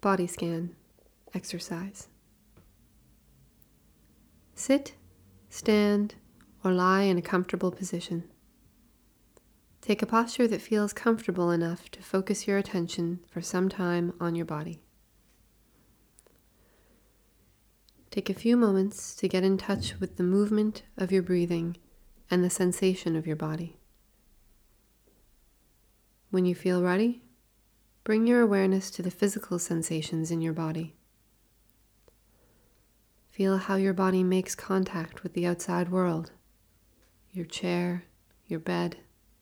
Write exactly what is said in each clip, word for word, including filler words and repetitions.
body scan exercise. Sit, stand, or lie in a comfortable position. Take a posture that feels comfortable enough to focus your attention for some time on your body. Take a few moments to get in touch with the movement of your breathing and the sensation of your body. When you feel ready, bring your awareness to the physical sensations in your body. Feel how your body makes contact with the outside world, your chair, your bed.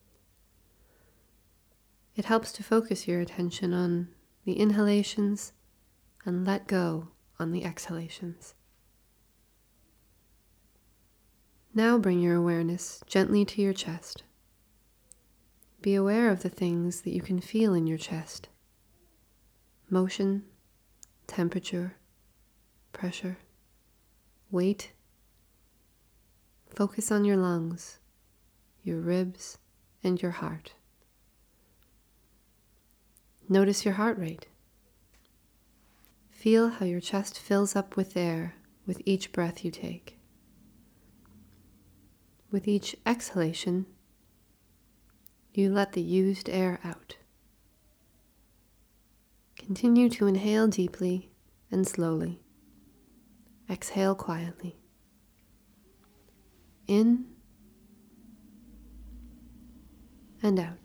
It helps to focus your attention on the inhalations and let go on the exhalations. Now bring your awareness gently to your chest. Be aware of the things that you can feel in your chest: motion, temperature, pressure, weight. Focus on your lungs, your ribs, and your heart. Notice your heart rate. Feel how your chest fills up with air with each breath you take. With each exhalation, you let the used air out. Continue to inhale deeply and slowly. Exhale quietly. In and out.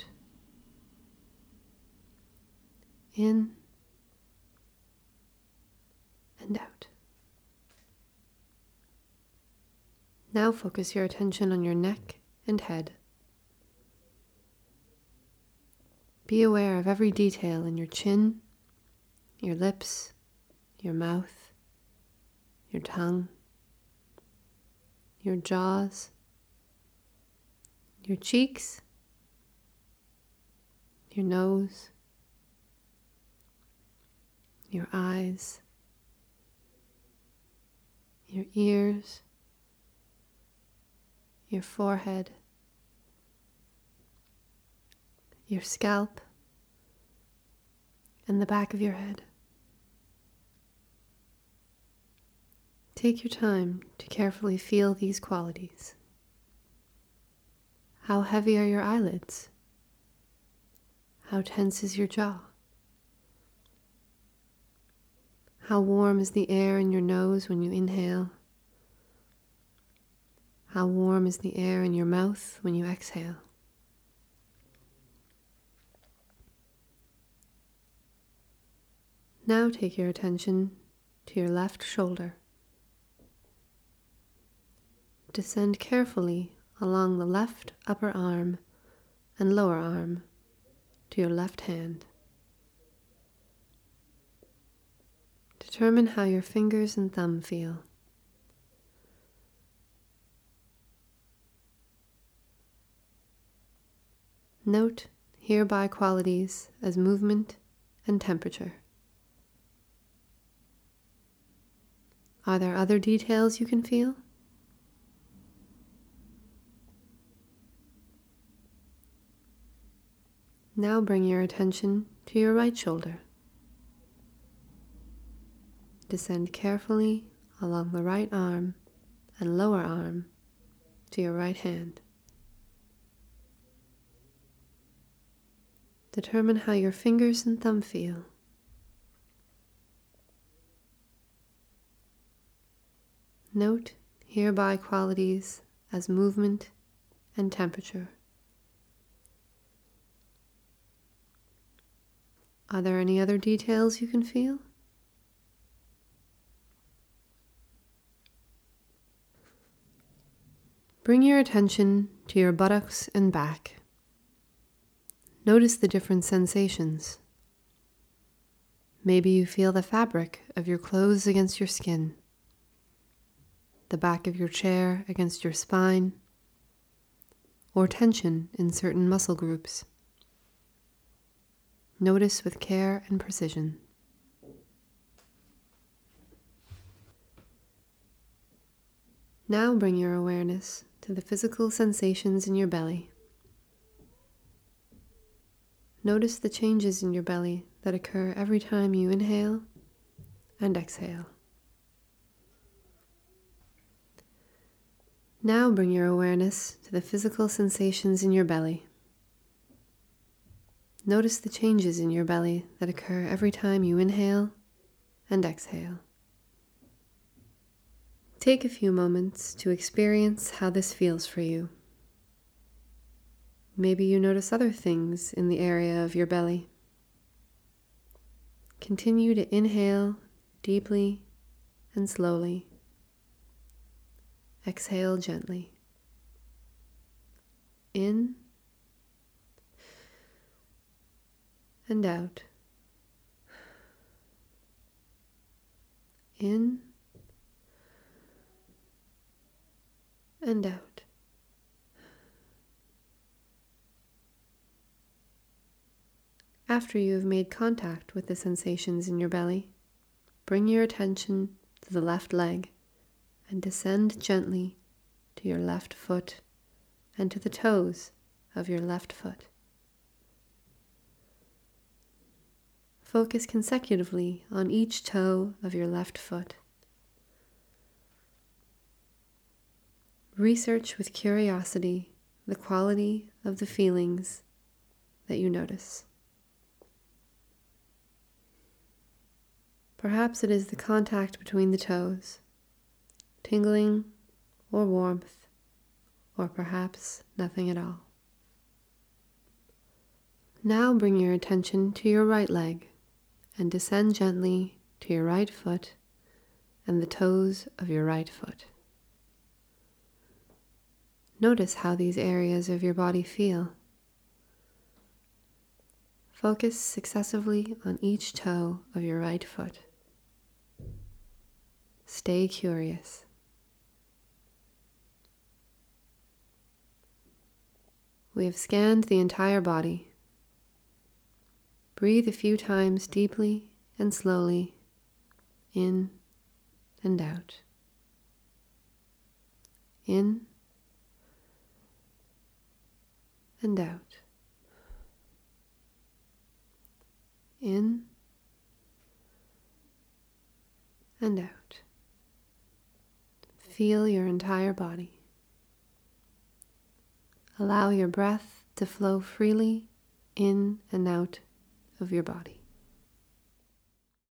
In and out. Now focus your attention on your neck and head. Be aware of every detail in your chin, your lips, your mouth, your tongue, your jaws, your cheeks, your nose, your eyes, your ears, your forehead, your scalp, and the back of your head. Take your time to carefully feel these qualities. How heavy are your eyelids? How tense is your jaw? How warm is the air in your nose when you inhale? How warm is the air in your mouth when you exhale? Now take your attention to your left shoulder. Descend carefully along the left upper arm and lower arm to your left hand. Determine how your fingers and thumb feel. Note hereby qualities as movement and temperature. Are there other details you can feel? Now bring your attention to your right shoulder. Descend carefully along the right arm and lower arm to your right hand. Determine how your fingers and thumb feel. Note hereby qualities as movement and temperature. Are there any other details you can feel? Bring your attention to your buttocks and back. Notice the different sensations. Maybe you feel the fabric of your clothes against your skin, the back of your chair against your spine, or tension in certain muscle groups. Notice with care and precision. Now bring your awareness to the physical sensations in your belly. Notice the changes in your belly that occur every time you inhale and exhale. Now bring your awareness to the physical sensations in your belly. Notice the changes in your belly that occur every time you inhale and exhale. Take a few moments to experience how this feels for you. Maybe you notice other things in the area of your belly. Continue to inhale deeply and slowly. Exhale gently. In and out. In and out. After you have made contact with the sensations in your belly, bring your attention to the left leg and descend gently to your left foot and to the toes of your left foot. Focus consecutively on each toe of your left foot. Research with curiosity the quality of the feelings that you notice. Perhaps it is the contact between the toes, tingling or warmth, or perhaps nothing at all. Now bring your attention to your right leg and descend gently to your right foot and the toes of your right foot. Notice how these areas of your body feel. Focus successively on each toe of your right foot. Stay curious. We have scanned the entire body. Breathe a few times deeply and slowly, in and out. In and out. In and out. Feel your entire body. Allow your breath to flow freely in and out of your body.